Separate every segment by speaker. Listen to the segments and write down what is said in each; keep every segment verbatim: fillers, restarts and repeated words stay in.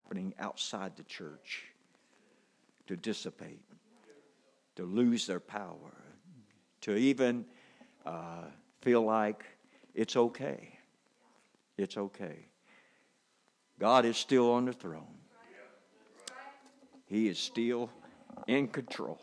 Speaker 1: happening outside the church to dissipate, to lose their power, to even uh, feel like it's okay. It's okay. God is still on the throne. He is still in control.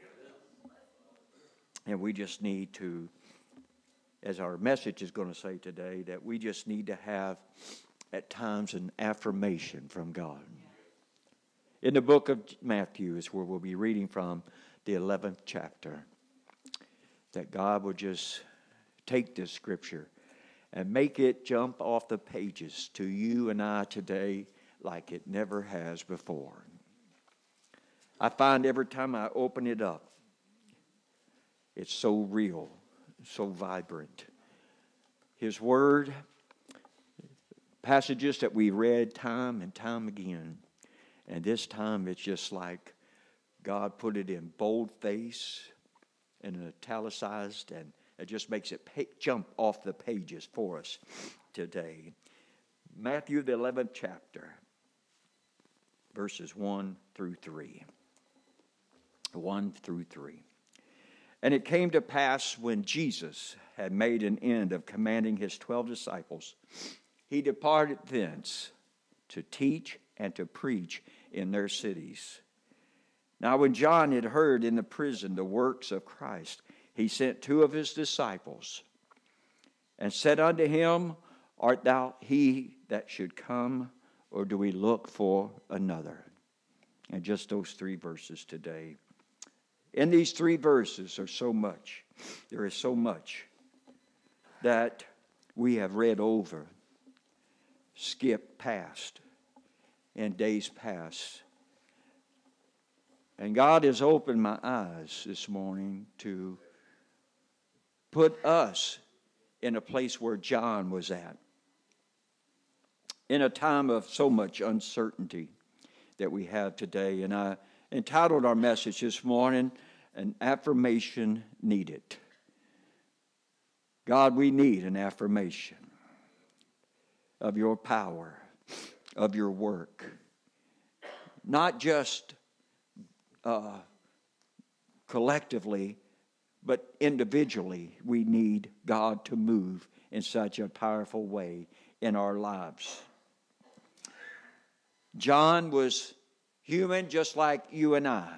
Speaker 1: And we just need to, as our message is going to say today, that we just need to have at times an affirmation from God. In the book of Matthew is where we'll be reading from the eleventh chapter. That God will just take this scripture and make it jump off the pages to you and I today like it never has before. I find every time I open it up, it's so real, so vibrant. His word, passages that we read time and time again. And this time it's just like God put it in boldface and italicized, and it just makes it pay, jump off the pages for us today. Matthew, the eleventh chapter, verses one through three. one through three. And it came to pass when Jesus had made an end of commanding his twelve disciples, he departed thence to teach and to preach in their cities. Now when John had heard in the prison the works of Christ, he sent two of his disciples and said unto him, Art thou he that should come, or do we look for another? And just those three verses today. In these three verses are so much. There is so much that we have read over, skipped past in days past. And God has opened my eyes this morning to put us in a place where John was at. In a time of so much uncertainty that we have today. And I entitled our message this morning, An Affirmation Needed. God, we need an affirmation of your power, of your work. Not just uh, collectively, but individually, we need God to move in such a powerful way in our lives. John was human just like you and I.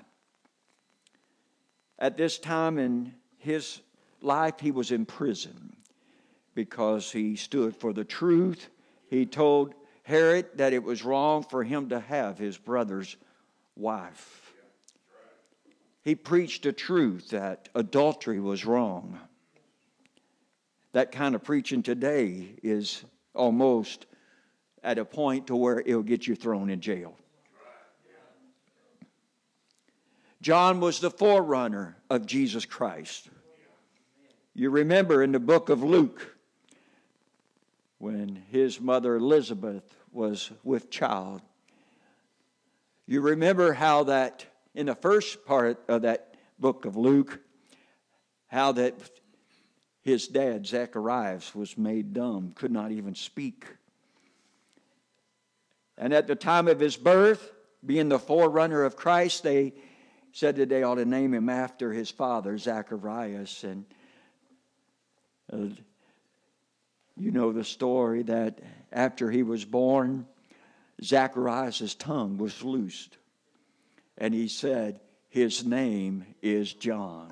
Speaker 1: At this time in his life, he was in prison because he stood for the truth. He told Herod that it was wrong for him to have his brother's wife. He preached the truth that adultery was wrong. That kind of preaching today is almost at a point to where it'll get you thrown in jail. John was the forerunner of Jesus Christ. You remember in the book of Luke, when his mother Elizabeth was with child, you remember how that, in the first part of that book of Luke, how that his dad, Zacharias, was made dumb, could not even speak. And at the time of his birth, being the forerunner of Christ, they said that they ought to name him after his father, Zacharias. And uh, you know the story that after he was born, Zacharias' tongue was loosed. And he said, his name is John.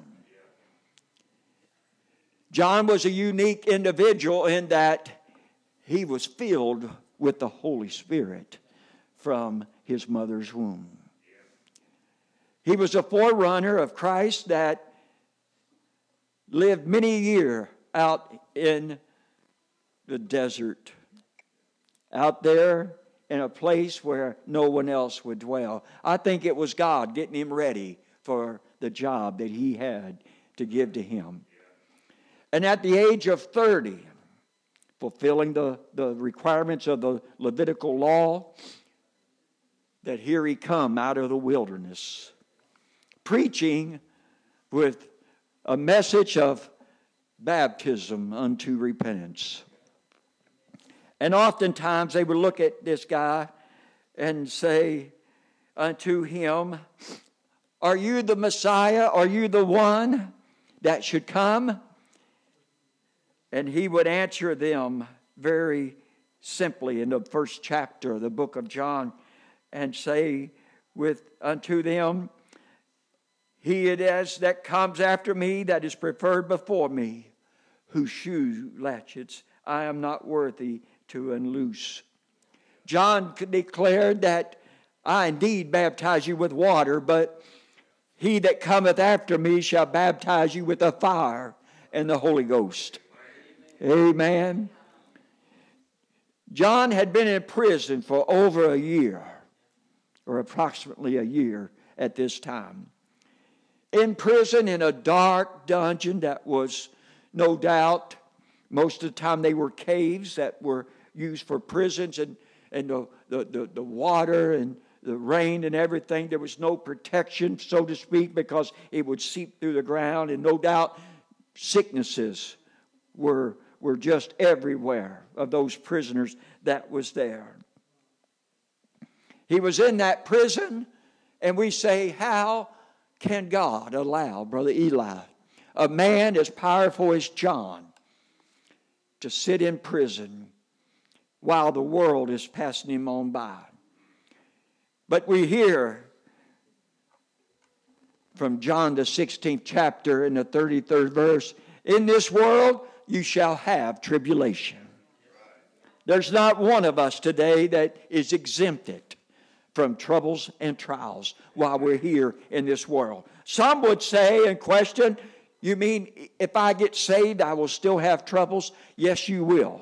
Speaker 1: John was a unique individual in that he was filled with the Holy Spirit from his mother's womb. He was a forerunner of Christ that lived many years out in the desert, out there in a place where no one else would dwell. I think it was God getting him ready for the job that he had to give to him. And at the age of thirty, fulfilling the, the requirements of the Levitical law, that here he come out of the wilderness, preaching with a message of baptism unto repentance. And oftentimes they would look at this guy and say unto him, are you the Messiah? Are you the one that should come? And he would answer them very simply in the first chapter of the book of John and say with unto them, he it is that comes after me that is preferred before me, whose shoe latchets I am not worthy to unloose. John declared that I indeed baptize you with water, but he that cometh after me shall baptize you with the fire and the Holy Ghost. Amen. John had been in prison for over a year, or approximately a year at this time. In prison in a dark dungeon that was no doubt, most of the time they were caves that were used for prisons, and, and the, the, the, the water and the rain and everything. There was no protection, so to speak, because it would seep through the ground, and no doubt sicknesses were, were just everywhere of those prisoners that was there. He was in that prison, and we say, how can God allow, Brother Eli, a man as powerful as John, to sit in prison while the world is passing him on by? But we hear from John the sixteenth chapter in the thirty-third verse, in this world you shall have tribulation. There's not one of us today that is exempted from troubles and trials while we're here in this world. Some would say and question, you mean if I get saved I will still have troubles? Yes, you will.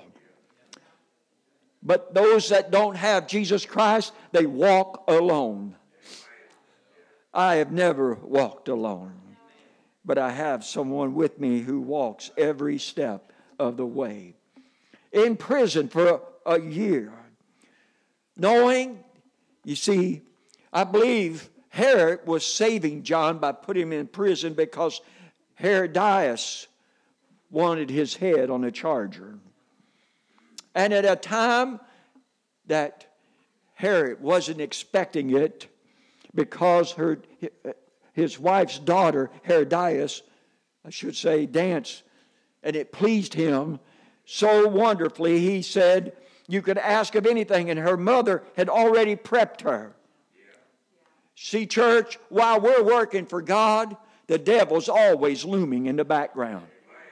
Speaker 1: But those that don't have Jesus Christ, they walk alone. I have never walked alone, but I have someone with me who walks every step of the way. In prison for a year, knowing, you see, I believe Herod was saving John by putting him in prison because Herodias wanted his head on a charger. And at a time that Herod wasn't expecting it, because her, his wife's daughter, Herodias, I should say, danced, and it pleased him so wonderfully, he said, you could ask of anything, and her mother had already prepped her. See, church, while we're working for God, the devil's always looming in the background.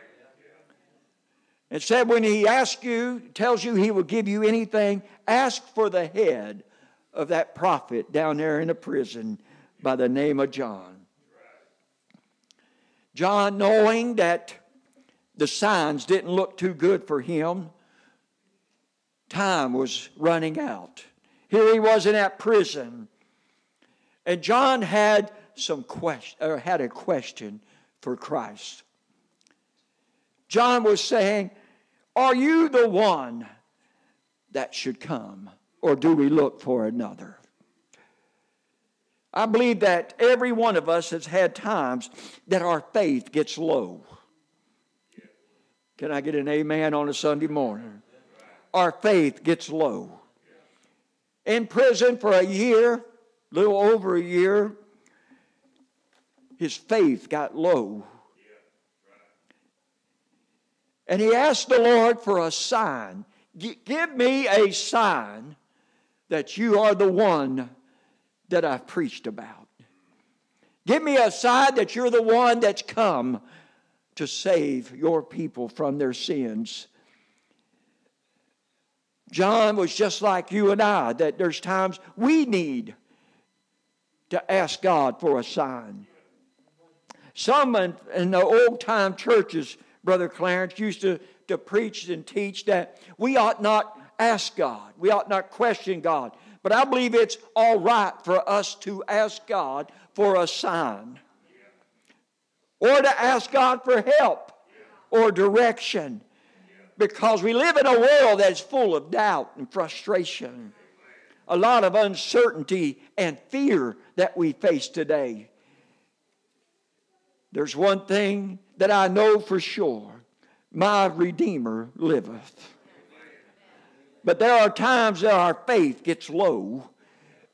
Speaker 1: It said when he asks you, tells you he will give you anything, ask for the head of that prophet down there in the prison by the name of John. John, knowing that the signs didn't look too good for him, time was running out. Here he was in that prison, and John had some question, or had a question for Christ. John was saying, are you the one that should come, or do we look for another? I believe that every one of us has had times that our faith gets low. Can I get an amen on a Sunday morning? Our faith gets low. In prison for a year, little over a year, his faith got low. And he asked the Lord for a sign. Give me a sign that you are the one that I've preached about. Give me a sign that you're the one that's come to save your people from their sins. John was just like you and I, that there's times we need to ask God for a sign. Some in, in the old-time churches, Brother Clarence, used to, to preach and teach that we ought not ask God. We ought not question God. But I believe it's all right for us to ask God for a sign. Or to ask God for help or direction. Because we live in a world that's full of doubt and frustration. A lot of uncertainty and fear that we face today. There's one thing that I know for sure. My Redeemer liveth. But there are times that our faith gets low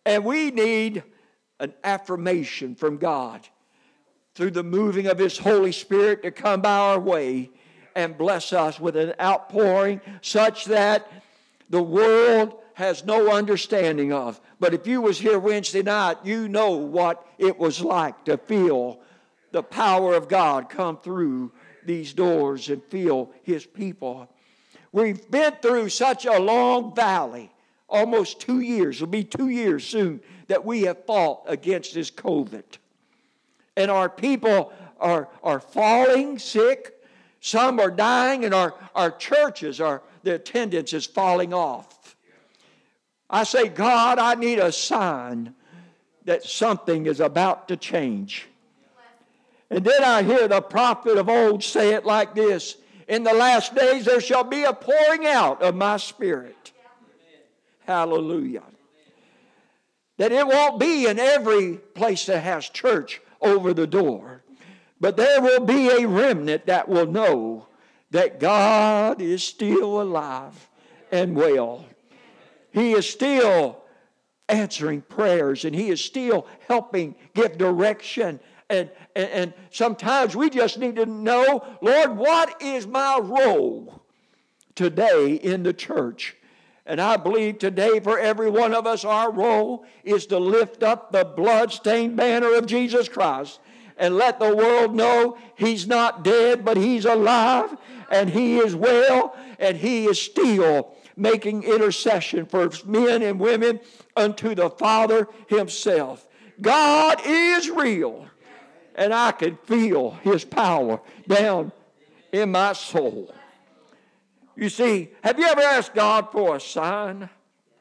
Speaker 1: And we need an affirmation from God through the moving of His Holy Spirit to come by our way and bless us with an outpouring such that the world has no understanding of. But if you was here Wednesday night, you know what it was like to feel the power of God come through these doors and feel His people. We've been through such a long valley, almost two years. It'll be two years soon that we have fought against this COVID. And our people are, are falling sick. Some are dying, and our, our churches, are the attendance is falling off. I say, God, I need a sign that something is about to change. And then I hear the prophet of old say it like this: in the last days there shall be a pouring out of my Spirit. Hallelujah. That it won't be in every place that has church over the door. But there will be a remnant that will know that God is still alive and well. He is still answering prayers, and He is still helping give direction. And, and, and sometimes we just need to know, Lord, what is my role today in the church? And I believe today for every one of us, our role is to lift up the blood-stained banner of Jesus Christ and let the world know He's not dead, but He's alive, and He is well, and He is still making intercession for men and women unto the Father Himself. God is real, and I can feel His power down in my soul. You see, have you ever asked God for a sign?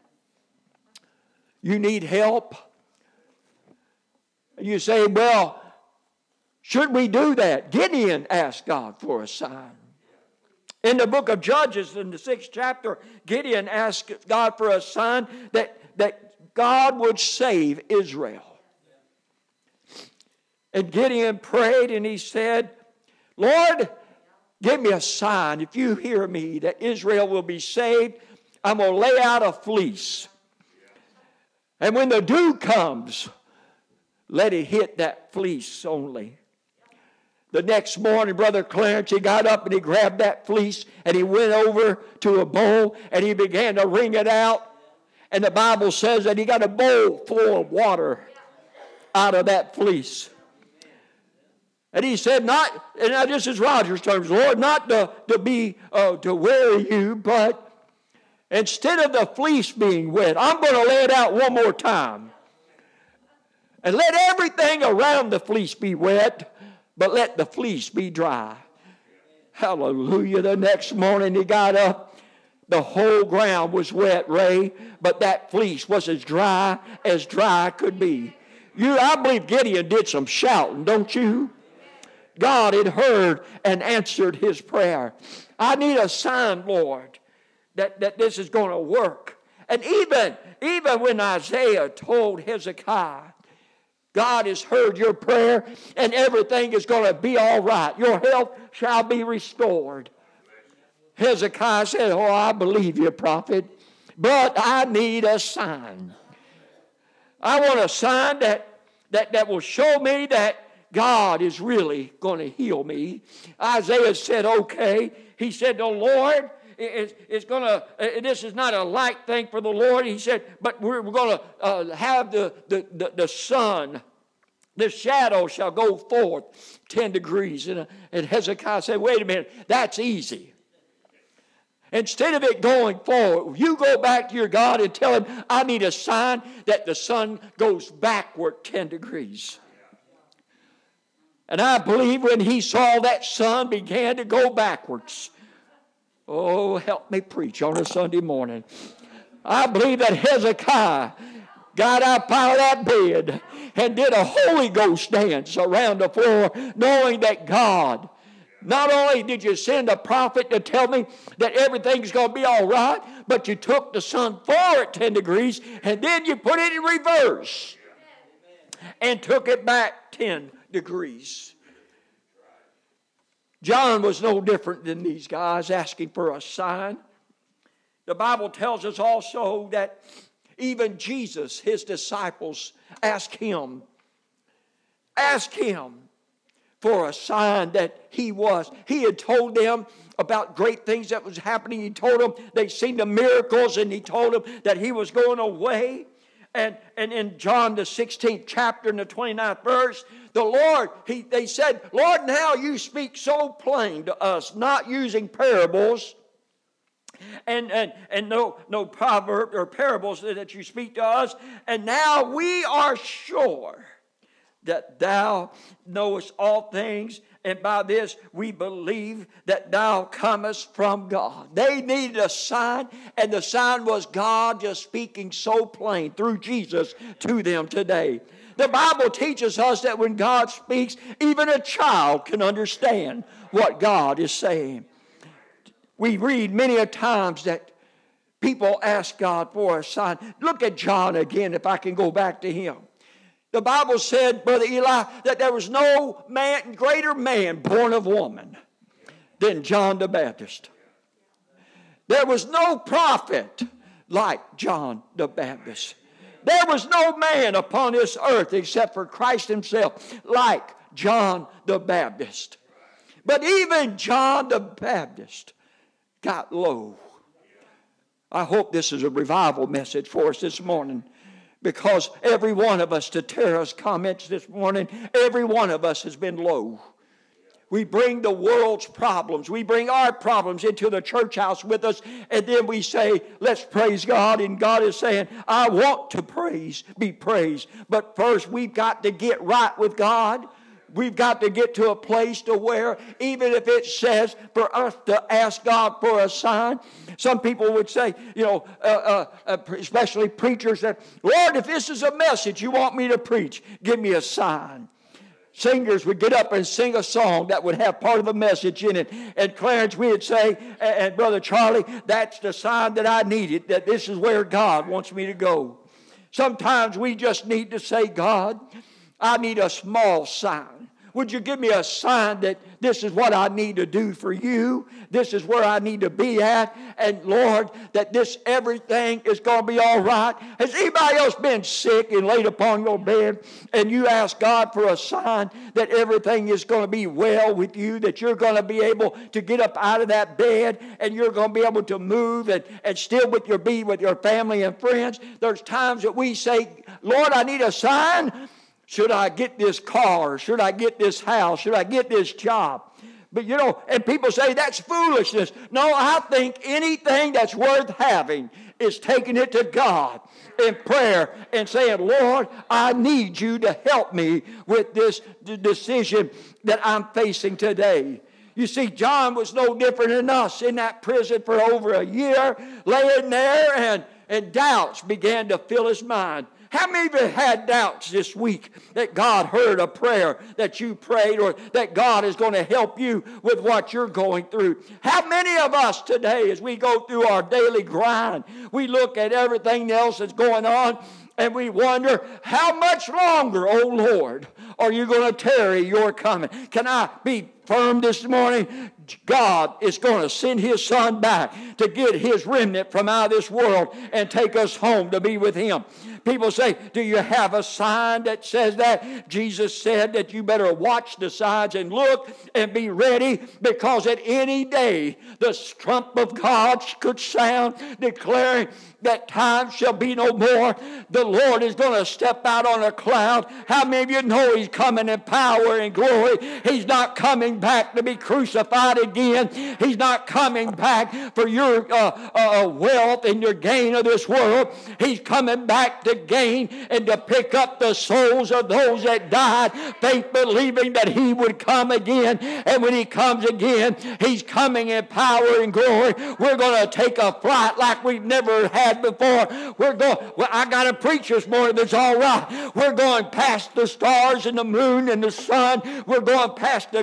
Speaker 1: You need help. And you say, well, should we do that? Gideon asked God for a sign. In the book of Judges, in the sixth chapter, Gideon asked God for a sign that, that God would save Israel. And Gideon prayed and he said, Lord, give me a sign. If you hear me that Israel will be saved, I'm going to lay out a fleece. And when the dew comes, let it hit that fleece only. The next morning, Brother Clarence, he got up and he grabbed that fleece and he went over to a bowl and he began to wring it out. And the Bible says that he got a bowl full of water out of that fleece. And he said, not, and now this is Roger's terms, Lord, not to, to be, uh, to weary you, but instead of the fleece being wet, I'm going to lay it out one more time. And let everything around the fleece be wet, but let the fleece be dry. Hallelujah. The next morning he got up. The whole ground was wet, Ray, but that fleece was as dry as dry could be. You, I believe Gideon did some shouting, don't you? God had heard and answered his prayer. I need a sign, Lord, that, that this is going to work. And even, even when Isaiah told Hezekiah, God has heard your prayer and everything is going to be all right. Your health shall be restored. Hezekiah said, oh, I believe you, prophet, but I need a sign. I want a sign that, that, that will show me that God is really going to heal me. Isaiah said, okay. He said, the Lord is, is going to, uh, this is not a light thing for the Lord. He said, but we're, we're going to uh, have the, the, the, the sun, the shadow shall go forth ten degrees. And, uh, and Hezekiah said, wait a minute, that's easy. Instead of it going forward, you go back to your God and tell Him, I need a sign that the sun goes backward ten degrees. And I believe when he saw that sun began to go backwards. Oh, help me preach on a Sunday morning. I believe that Hezekiah got up out of that bed and did a Holy Ghost dance around the floor, knowing that God, not only did you send a prophet to tell me that everything's going to be all right, but you took the sun forward ten degrees and then you put it in reverse and took it back ten degrees. John was no different than these guys asking for a sign. The Bible tells us also that Even Jesus, his disciples, asked him, asked him for a sign that he was. He had told them about great things that was happening. He told them they'd seen the miracles, and he told them that he was going away. And, and in John the sixteenth chapter and the twenty-ninth verse, the Lord, he, they said, Lord, now you speak so plain to us, not using parables and, and, and no, no proverb or parables that you speak to us. And now we are sure that thou knowest all things, and by this we believe that thou comest from God. They needed a sign, and the sign was God just speaking so plain through Jesus to them today. The Bible teaches us that when God speaks, even a child can understand what God is saying. We read many a times that people ask God for a sign. Look at John again, if I can go back to him. The Bible said, Brother Eli, that there was no man, greater man born of woman than John the Baptist. There was no prophet like John the Baptist. There was no man upon this earth except for Christ himself like John the Baptist. But even John the Baptist got low. I hope this is a revival message for us this morning. Because every one of us, to Tara's comments this morning, every one of us has been low. We bring the world's problems. We bring our problems into the church house with us. And then we say, let's praise God. And God is saying, I want to praise, be praised. But first we've got to get right with God. We've got to get to a place to where even if it says for us to ask God for a sign, some people would say, you know, uh, uh, especially preachers, that, Lord, if this is a message you want me to preach, give me a sign. Singers would get up and sing a song that would have part of a message in it. And Clarence, we would say, and Brother Charlie, that's the sign that I needed, that this is where God wants me to go. Sometimes we just need to say, God, I need a small sign. Would you give me a sign that this is what I need to do for you? This is where I need to be at. And Lord, that this everything is going to be all right. Has anybody else been sick and laid upon your bed and you ask God for a sign that everything is going to be well with you, that you're going to be able to get up out of that bed and you're going to be able to move and, and still with your, be with your family and friends? There's times that we say, Lord, I need a sign. Should I get this car? Should I get this house? Should I get this job? But you know, and people say that's foolishness. No, I think anything that's worth having is taking it to God in prayer and saying, Lord, I need you to help me with this decision that I'm facing today. You see, John was no different than us in that prison for over a year, laying there, and, and doubts began to fill his mind. How many of you had doubts this week that God heard a prayer that you prayed, or that God is going to help you with what you're going through? How many of us today, as we go through our daily grind, we look at everything else that's going on and we wonder, how much longer, oh Lord, are you going to tarry your coming? Can I be firm this morning? God is going to send his son back to get his remnant from out of this world and take us home to be with him. People say, do you have a sign that says that? Jesus said that you better watch the signs and look and be ready, because at any day the trump of God could sound declaring that time shall be no more. The Lord is going to step out on a cloud. How many of you know he's coming in power and glory? He's not coming back to be crucified again. He's not coming back for your uh, uh, wealth and your gain of this world. He's coming back to gain and to pick up the souls of those that died, faith believing that he would come again. And when he comes again, he's coming in power and glory. We're going to take a flight like we've never had before. We're going, well, I got to preach this morning, but it's all right. We're going past the stars and the moon and the sun. We're going past the galaxy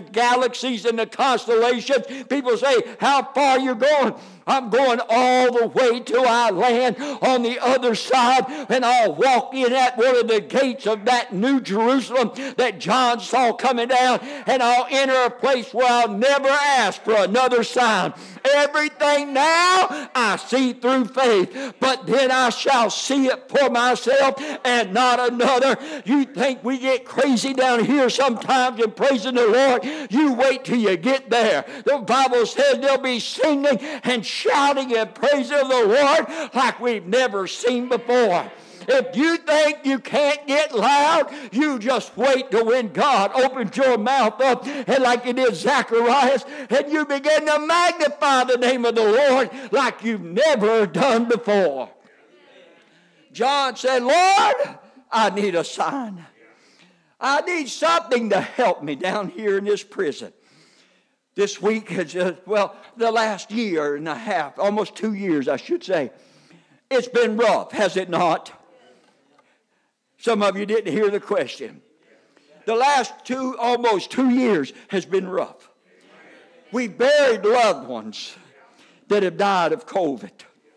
Speaker 1: galaxies and the constellations. People say, how far are you going? I'm going all the way till I land on the other side, and I'll walk in at one of the gates of that New Jerusalem that John saw coming down, and I'll enter a place where I'll never ask for another sign. Everything now I see through faith, but then I shall see it for myself and not another. You think we get crazy down here sometimes in praising the Lord? You wait till you get there. The Bible says there'll be singing and shouting and praising of the Lord like we've never seen before. If you think you can't get loud, you just wait till when God opens your mouth up, and like it did Zacharias, and you begin to magnify the name of the Lord like you've never done before. John said, Lord, I need a sign. I need something to help me down here in this prison. This week has just, well, the last year and a half, almost two years, I should say, it's been rough, has it not? Some of you didn't hear the question. The last two, almost two years has been rough. We buried loved ones that have died of COVID.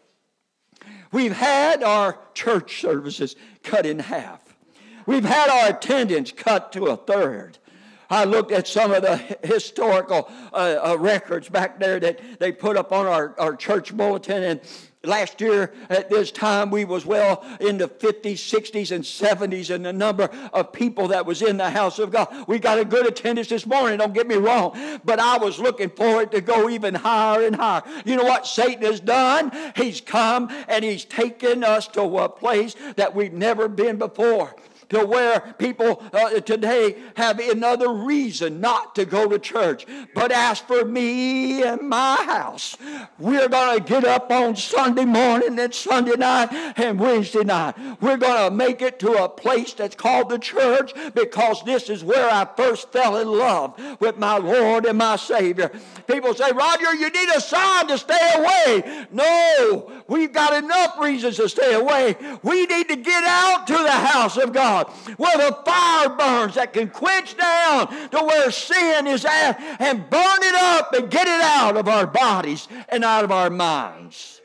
Speaker 1: We've had our church services cut in half. We've had our attendance cut to a third. I looked at some of the historical uh, uh, records back there that they put up on our, our church bulletin, and last year at this time we was well in the fifties, sixties, and seventies in the number of people that was in the house of God. We got a good attendance this morning, don't get me wrong, but I was looking for it to go even higher and higher. You know what Satan has done? He's come and he's taken us to a place that we've never been before, to where people uh, today have another reason not to go to church. But as for me and my house, we're going to get up on Sunday morning and Sunday night and Wednesday night. We're going to make it to a place that's called the church, because this is where I first fell in love with my Lord and my Savior. People say, Roger, you need a sign to stay away. No, we've got enough reasons to stay away. We need to get out to the house of God, where the fire burns that can quench down to where sin is at, and burn it up and get it out of our bodies and out of our minds.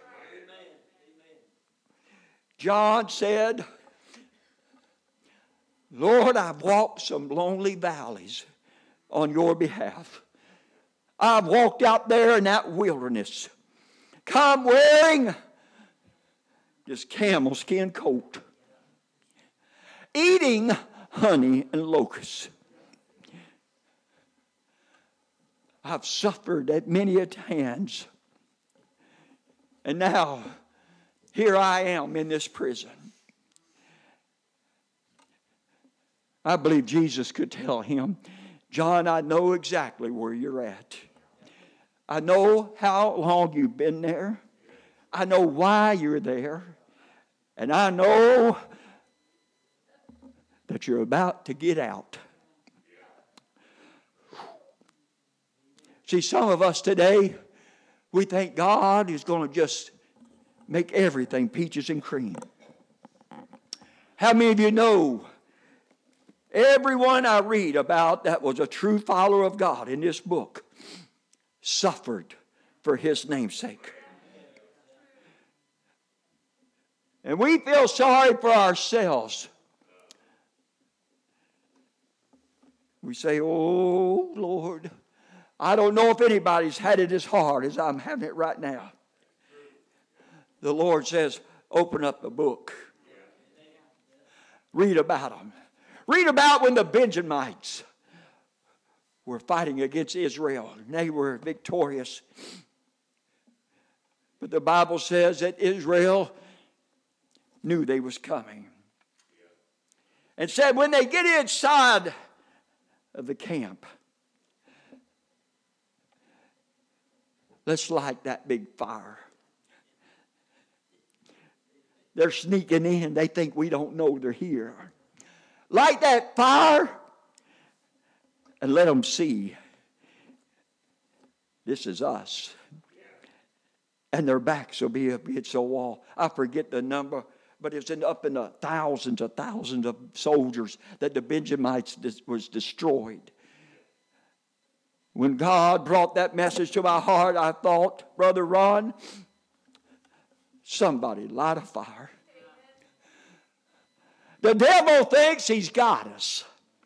Speaker 1: John said, Lord, I've walked some lonely valleys on your behalf. I've walked out there in that wilderness, come wearing this camel skin coat, eating honey and locusts. I've suffered at many a hands. And now, here I am in this prison. I believe Jesus could tell him, John, I know exactly where you're at. I know how long you've been there. I know why you're there. And I know that you're about to get out. See, some of us today, we think God is going to just make everything peaches and cream. How many of you know everyone I read about that was a true follower of God in this book suffered for his namesake? And we feel sorry for ourselves. We say, oh, Lord, I don't know if anybody's had it as hard as I'm having it right now. The Lord says, open up the book. Read about them. Read about when the Benjamites were fighting against Israel, and they were victorious. But the Bible says that Israel knew they was coming. And said when they get inside of the camp, let's light that big fire. They're sneaking in. They think we don't know they're here. Light that fire and let them see this is us. And their backs will be against the wall. I forget the number, but it's in, up in the thousands of thousands of soldiers that the Benjamites dis- was destroyed. When God brought that message to my heart, I thought, Brother Ron, somebody light a fire. The devil thinks he's got us.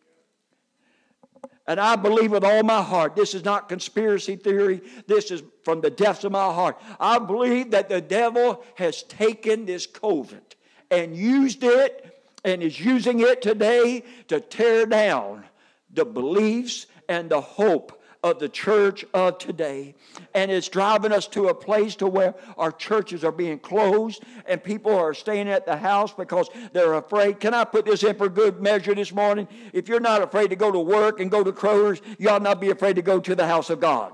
Speaker 1: And I believe with all my heart, this is not conspiracy theory, this is from the depths of my heart. I believe that the devil has taken this COVID and used it and is using it today to tear down the beliefs and the hope of the church of today. And it's driving us to a place to where our churches are being closed and people are staying at the house because they're afraid. Can I put this in for good measure this morning? If you're not afraid to go to work and go to Kroger's, you ought not be afraid to go to the house of God.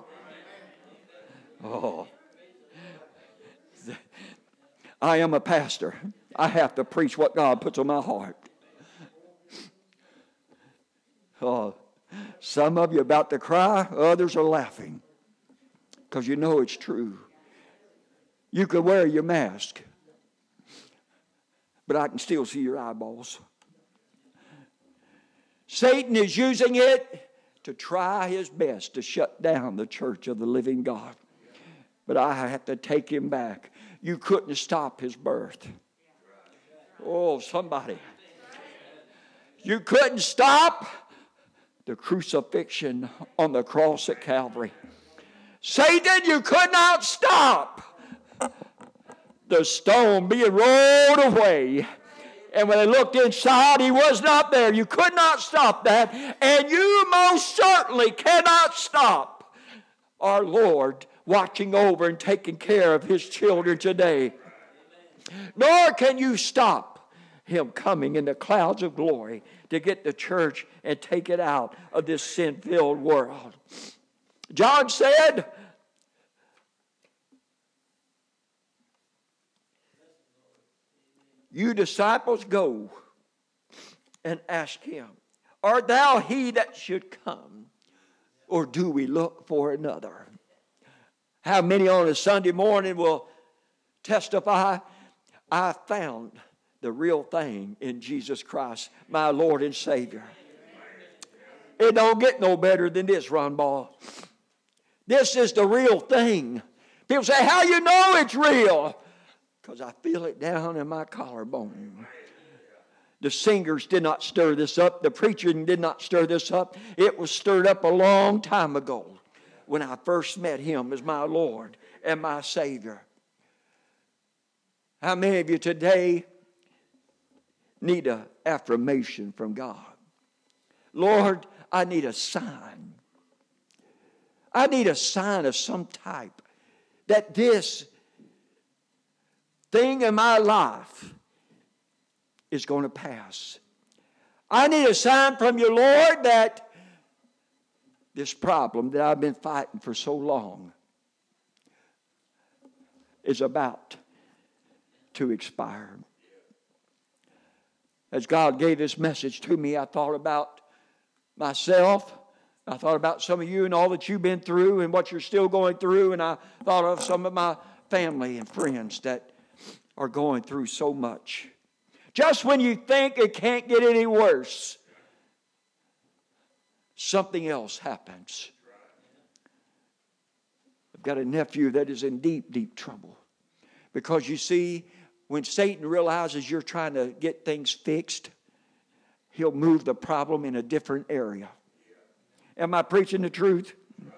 Speaker 1: Oh. I am a pastor. I have to preach what God puts on my heart. Oh. Some of you are about to cry, others are laughing because you know it's true. You could wear your mask, but I can still see your eyeballs. Satan is using it to try his best to shut down the church of the living God. But I have to take him back. You couldn't stop his birth. Oh, somebody. You couldn't stop the crucifixion on the cross at Calvary. Satan, you could not stop the stone being rolled away. And when they looked inside, he was not there. You could not stop that. And you most certainly cannot stop our Lord watching over and taking care of his children today. Nor can you stop him coming in the clouds of glory to get the church and take it out of this sin-filled world. John said, you disciples go and ask him, art thou he that should come, or do we look for another? How many on a Sunday morning will testify, I found the real thing in Jesus Christ, my Lord and Savior. It don't get no better than this, Ron Ball. This is the real thing. People say, how you know it's real? Because I feel it down in my collarbone. The singers did not stir this up. The preacher did not stir this up. It was stirred up a long time ago when I first met him as my Lord and my Savior. How many of you today need an affirmation from God? Lord, I need a sign. I need a sign of some type that this thing in my life is going to pass. I need a sign from you, Lord, that this problem that I've been fighting for so long is about to expire. As God gave this message to me, I thought about myself. I thought about some of you and all that you've been through and what you're still going through. And I thought of some of my family and friends that are going through so much. Just when you think it can't get any worse, something else happens. I've got a nephew that is in deep, deep trouble. Because you see, when Satan realizes you're trying to get things fixed, he'll move the problem in a different area. Am I preaching the truth?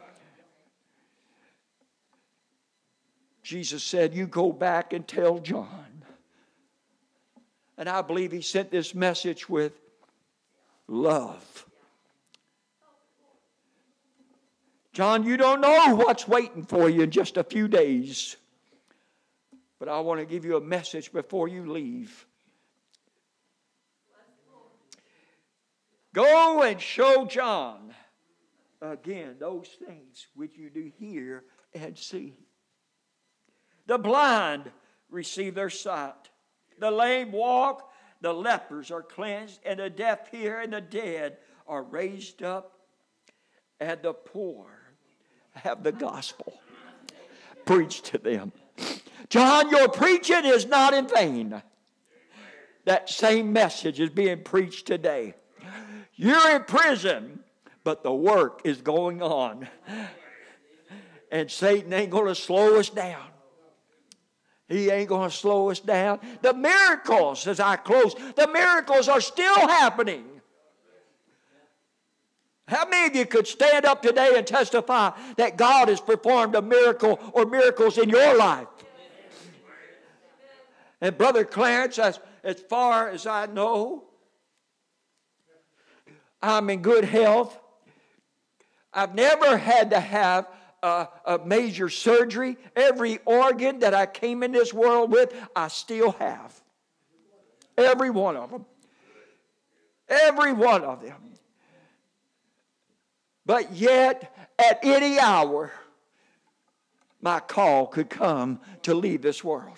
Speaker 1: Jesus said, you go back and tell John. And I believe he sent this message with love. John, you don't know what's waiting for you in just a few days. But I want to give you a message before you leave. Go and show John again those things which you do hear and see. The blind receive their sight. The lame walk. The lepers are cleansed. And the deaf hear. And the dead are raised up. And the poor have the gospel preached to them. John, your preaching is not in vain. That same message is being preached today. You're in prison, but the work is going on. And Satan ain't going to slow us down. He ain't going to slow us down. The miracles, as I close, the miracles are still happening. How many of you could stand up today and testify that God has performed a miracle or miracles in your life? And Brother Clarence, as, as far as I know, I'm in good health. I've never had to have a, a major surgery. Every organ that I came in this world with, I still have. Every one of them. Every one of them. But yet, at any hour, my call could come to leave this world.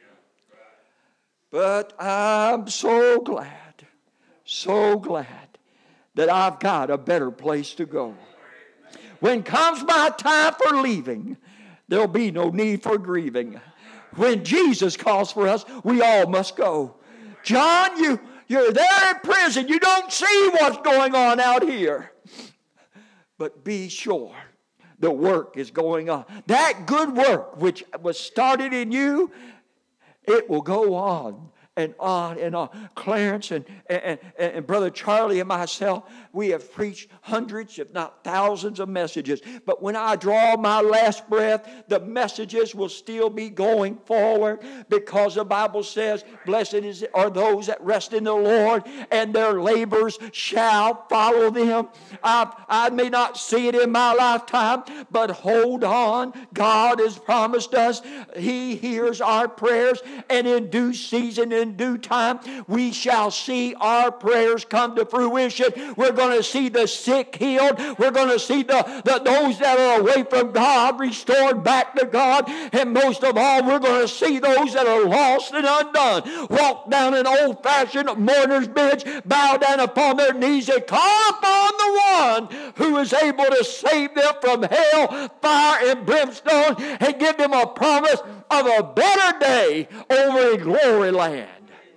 Speaker 1: But I'm so glad, so glad that I've got a better place to go. When comes my time for leaving, there'll be no need for grieving. When Jesus calls for us, we all must go. John, you, you're there in prison. You don't see what's going on out here. But be sure the work is going on. That good work which was started in you, it will go on and on and on. Clarence and, and, and, and Brother Charlie and myself, we have preached hundreds, if not thousands of messages. But when I draw my last breath, the messages will still be going forward, because the Bible says, blessed is, are those that rest in the Lord, and their labors shall follow them. I, I may not see it in my lifetime, but hold on. God has promised us. He hears our prayers, and in due season, in due time, we shall see our prayers come to fruition. We're going to see the sick healed. We're going to see the, the those that are away from God restored back to God. And most of all, we're going to see those that are lost and undone walk down an old-fashioned mourner's bench, bow down upon their knees, and call upon the one who is able to save them from hell, fire, and brimstone, and give them a promise of a better day over in glory land.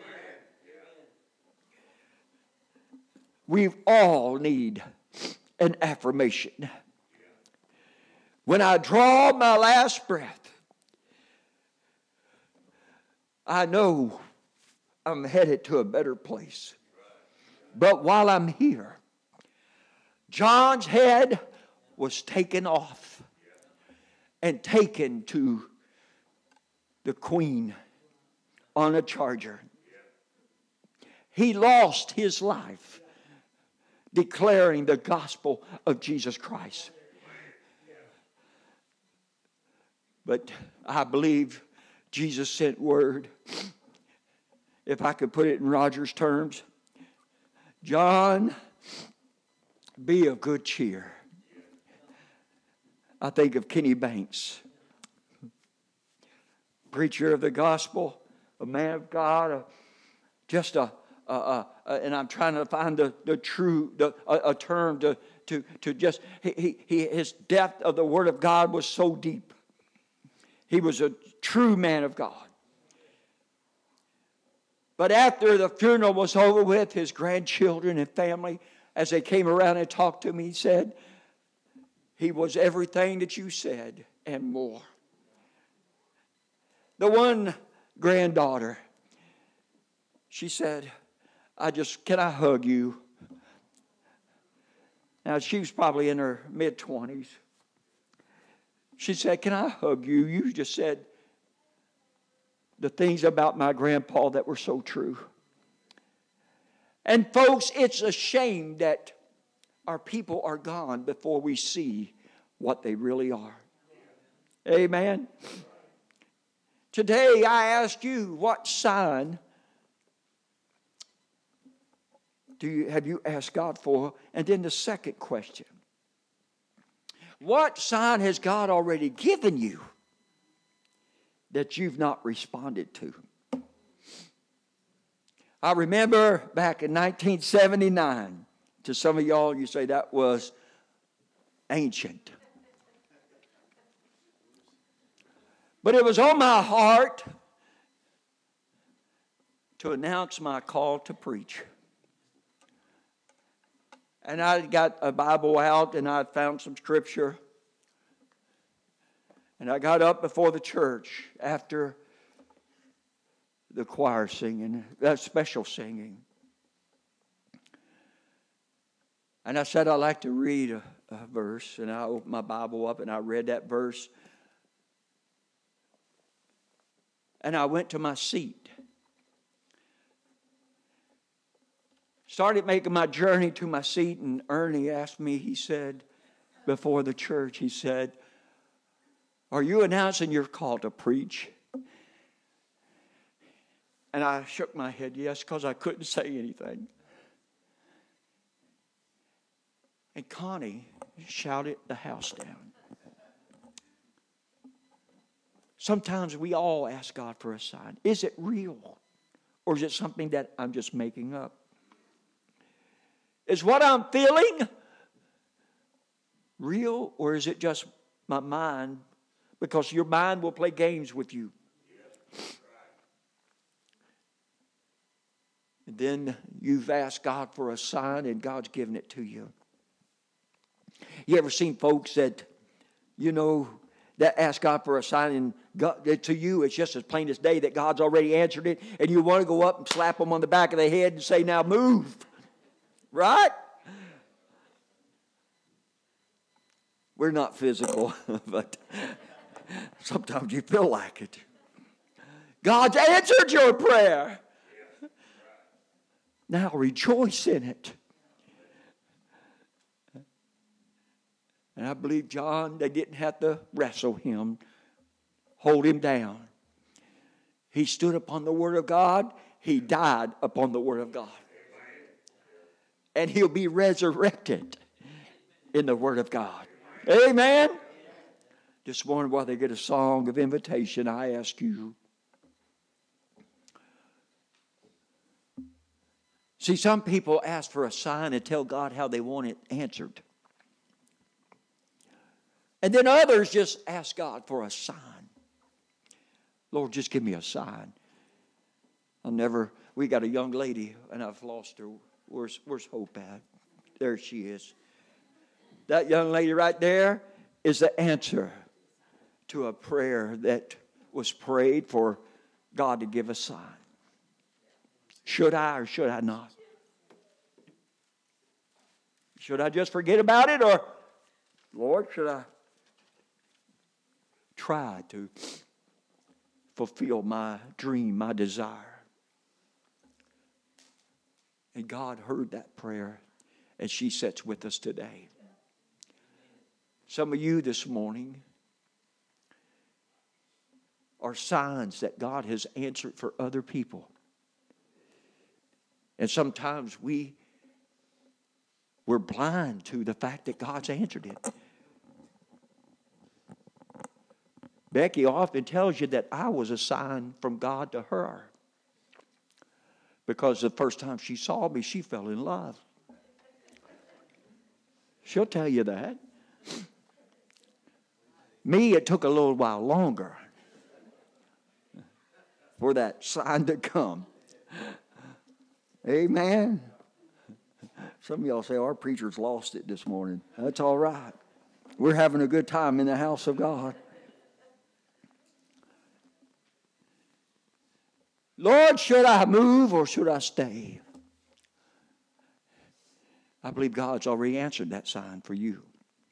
Speaker 1: We all need an affirmation. When I draw my last breath, I know I'm headed to a better place. But while I'm here, John's head was taken off and taken to the Queen on a charger. He lost his life declaring the gospel of Jesus Christ. But I believe Jesus sent word, if I could put it in Roger's terms, John, be of good cheer. I think of Kenny Banks, preacher of the gospel, a man of God, a, just a, a, a, a, and I'm trying to find the, the true, the, a, a term to, to, to just, he, he, his depth of the Word of God was so deep. He was a true man of God. But after the funeral was over with, his grandchildren and family, as they came around and talked to me, he said, he was everything that you said and more. The one granddaughter, she said, I just, can I hug you? Now, she was probably in her mid-twenties. She said, can I hug you? You just said the things about my grandpa that were so true. And folks, it's a shame that our people are gone before we see what they really are. Amen. Today I ask you, what sign do you have you asked God for? And then the second question, what sign has God already given you that you've not responded to? I remember back in nineteen seventy-nine, to some of y'all, you say that was ancient. But it was on my heart to announce my call to preach. And I got a Bible out and I found some scripture. And I got up before the church after the choir singing, that special singing. And I said, I'd like to read a, a verse. And I opened my Bible up and I read that verse. And I went to my seat. Started making my journey to my seat, and Ernie asked me, he said, before the church, he said, are you announcing your call to preach? And I shook my head, yes, because I couldn't say anything. And Connie shouted the house down. Sometimes we all ask God for a sign. Is it real? Or is it something that I'm just making up? Is what I'm feeling real, or is it just my mind? Because your mind will play games with you. And then you've asked God for a sign, and God's given it to you. You ever seen folks that, you know, that ask God for a sign, and God, to you it's just as plain as day that God's already answered it, and you want to go up and slap them on the back of the head and say, now move. Right? We're not physical, but sometimes you feel like it. God's answered your prayer. Now rejoice in it. And I believe John, they didn't have to wrestle him, hold him down. He stood upon the Word of God. He died upon the Word of God. And he'll be resurrected in the Word of God. Amen. This morning, while they get a song of invitation, I ask you. See, some people ask for a sign and tell God how they want it answered. And then others just ask God for a sign. Lord, just give me a sign. I'll never, we got a young lady, and I've lost her. Where's, where's Hope at? There she is. That young lady right there is the answer to a prayer that was prayed for God to give a sign. Should I or should I not? Should I just forget about it, or, Lord, should I try to fulfill my dream, my desire? And God heard that prayer, and she sits with us today. Some of you this morning are signs that God has answered for other people. And sometimes we, we're blind to the fact that God's answered it. Becky often tells you that I was a sign from God to her. Because the first time she saw me, she fell in love. She'll tell you that. Me, it took a little while longer for that sign to come. Amen. Some of y'all say, our preacher's lost it this morning. That's all right. We're having a good time in the house of God. Lord, should I move or should I stay? I believe God's already answered that sign for you.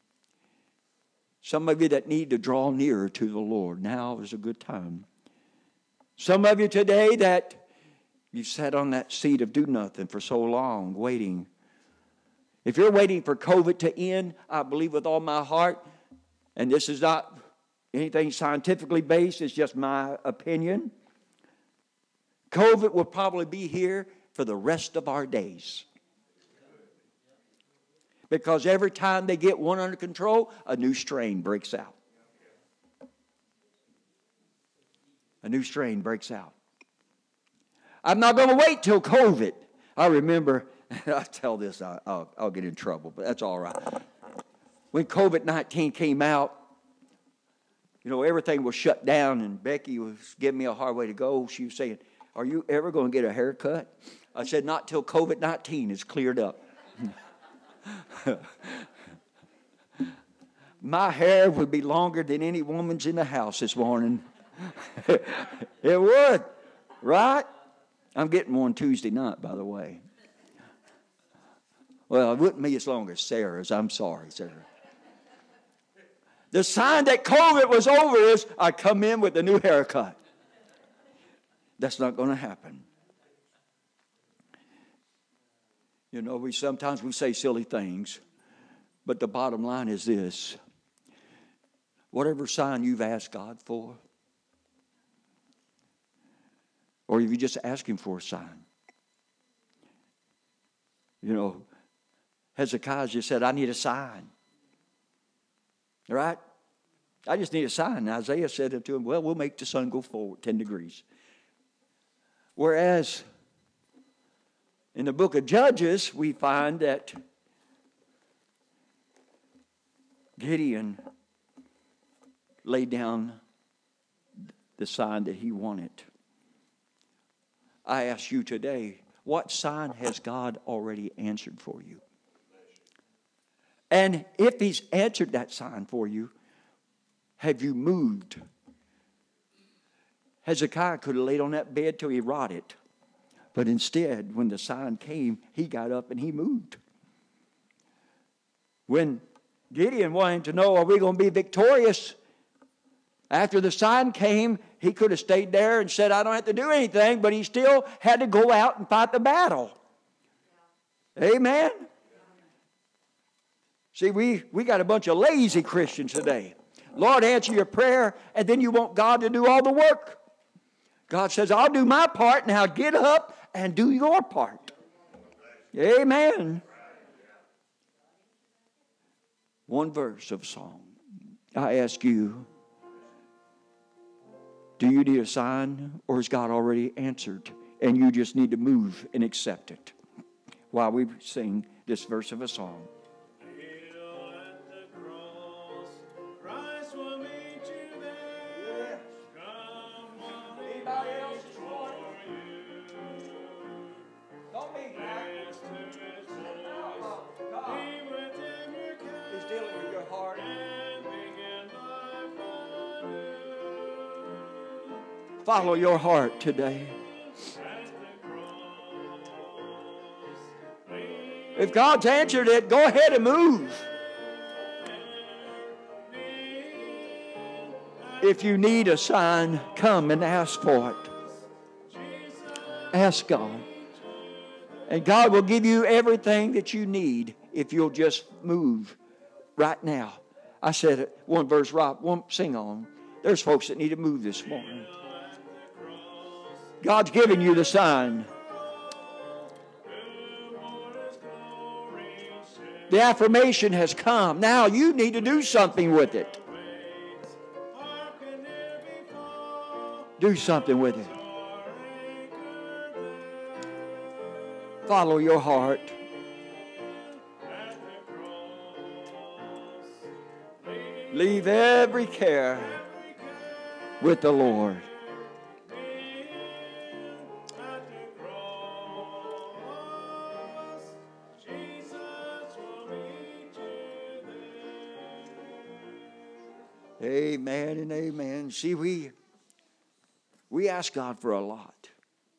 Speaker 1: Some of you that need to draw nearer to the Lord, now is a good time. Some of you today that you've sat on that seat of do nothing for so long, waiting. If you're waiting for COVID to end, I believe with all my heart, and this is not anything scientifically based, it's just my opinion, COVID will probably be here for the rest of our days. Because every time they get one under control, a new strain breaks out. A new strain breaks out. I'm not going to wait till COVID. I remember, I'll tell this, I'll, I'll get in trouble, but that's all right. When COVID nineteen came out, you know, everything was shut down, and Becky was giving me a hard way to go. She was saying, are you ever going to get a haircut? I said, not till COVID nineteen is cleared up. My hair would be longer than any woman's in the house this morning. It would, right? I'm getting one Tuesday night, by the way. Well, it wouldn't be as long as Sarah's. I'm sorry, Sarah. The sign that COVID was over is I come in with a new haircut. That's not going to happen. You know, we sometimes we say silly things, but the bottom line is this. Whatever sign you've asked God for, or if you just ask Him for a sign. You know, Hezekiah just said, I need a sign. Right? I just need a sign. And Isaiah said to him, well, we'll make the sun go forward ten degrees. Whereas in the book of Judges, we find that Gideon laid down the sign that he wanted. I ask you today, what sign has God already answered for you? And if He's answered that sign for you, have you moved? Hezekiah could have laid on that bed till he rotted. But instead, when the sign came, he got up and he moved. When Gideon wanted to know, are we going to be victorious? After the sign came, he could have stayed there and said, I don't have to do anything, but he still had to go out and fight the battle. Amen? See, we, we got a bunch of lazy Christians today. Lord, answer your prayer, and then you want God to do all the work. God says, I'll do my part, now get up and do your part. Amen. One verse of song. I ask you, do you need a sign, or has God already answered, and you just need to move and accept it? While we sing this verse of a song. Follow your heart today. If God's answered it, go ahead and move. If you need a sign, come and ask for it. Ask God. And God will give you everything that you need if you'll just move right now. I said it, one verse, Rob, one sing on. There's folks that need to move this morning. God's given you the sign. The affirmation has come. Now you need to do something with it. Do something with it. Follow your heart. Leave every care with the Lord. Amen and amen. See, we we ask God for a lot.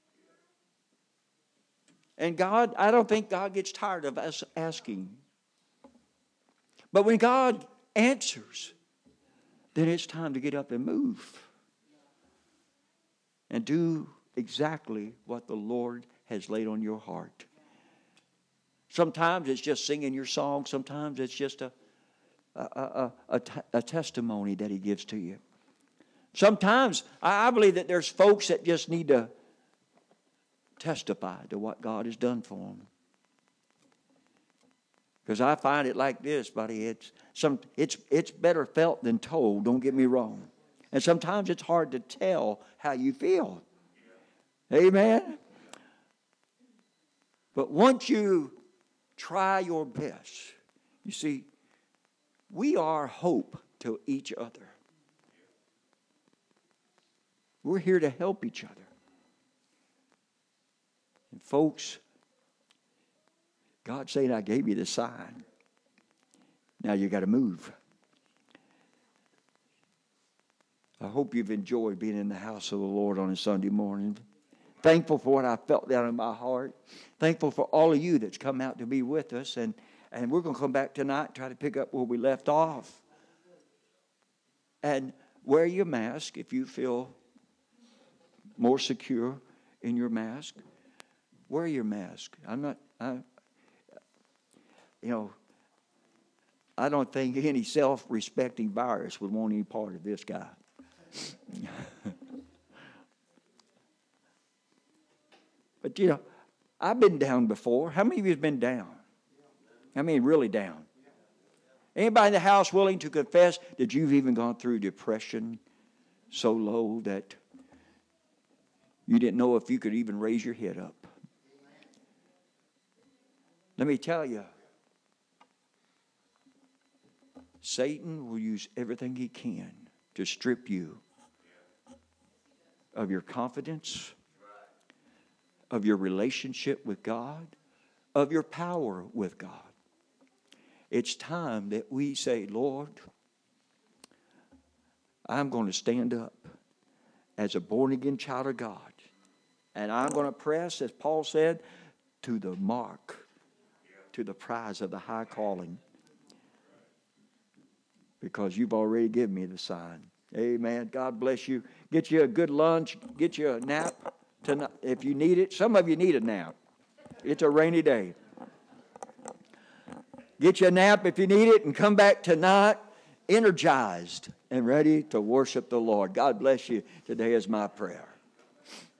Speaker 1: And God, I don't think God gets tired of us asking. But when God answers, then it's time to get up and move. And do exactly what the Lord has laid on your heart. Sometimes it's just singing your song. Sometimes it's just a A, a, a, a testimony that He gives to you. Sometimes I believe that there's folks that just need to testify to what God has done for them. Because I find it like this, buddy. It's some it's it's better felt than told. Don't get me wrong. And sometimes it's hard to tell how you feel. Amen. But once you try your best, you see, we are hope to each other. We're here to help each other. And folks, God's saying, I gave you the sign. Now you got to move. I hope you've enjoyed being in the house of the Lord on a Sunday morning. Thankful for what I felt down in my heart. Thankful for all of you that's come out to be with us. And, and we're going to come back tonight and try to pick up where we left off. And wear your mask if you feel more secure in your mask. Wear your mask. I'm not, I, you know, I don't think any self-respecting virus would want any part of this guy. But, you know, I've been down before. How many of you have been down? I mean, really down. Anybody in the house willing to confess that you've even gone through depression so low that you didn't know if you could even raise your head up? Let me tell you, Satan will use everything he can to strip you of your confidence, of your relationship with God, of your power with God. It's time that we say, Lord, I'm going to stand up as a born-again child of God. And I'm going to press, as Paul said, to the mark, to the prize of the high calling. Because you've already given me the sign. Amen. God bless you. Get you a good lunch. Get you a nap tonight if you need it. Some of you need a nap. It's a rainy day. Get you a nap if you need it and come back tonight energized and ready to worship the Lord. God bless you. Today is my prayer.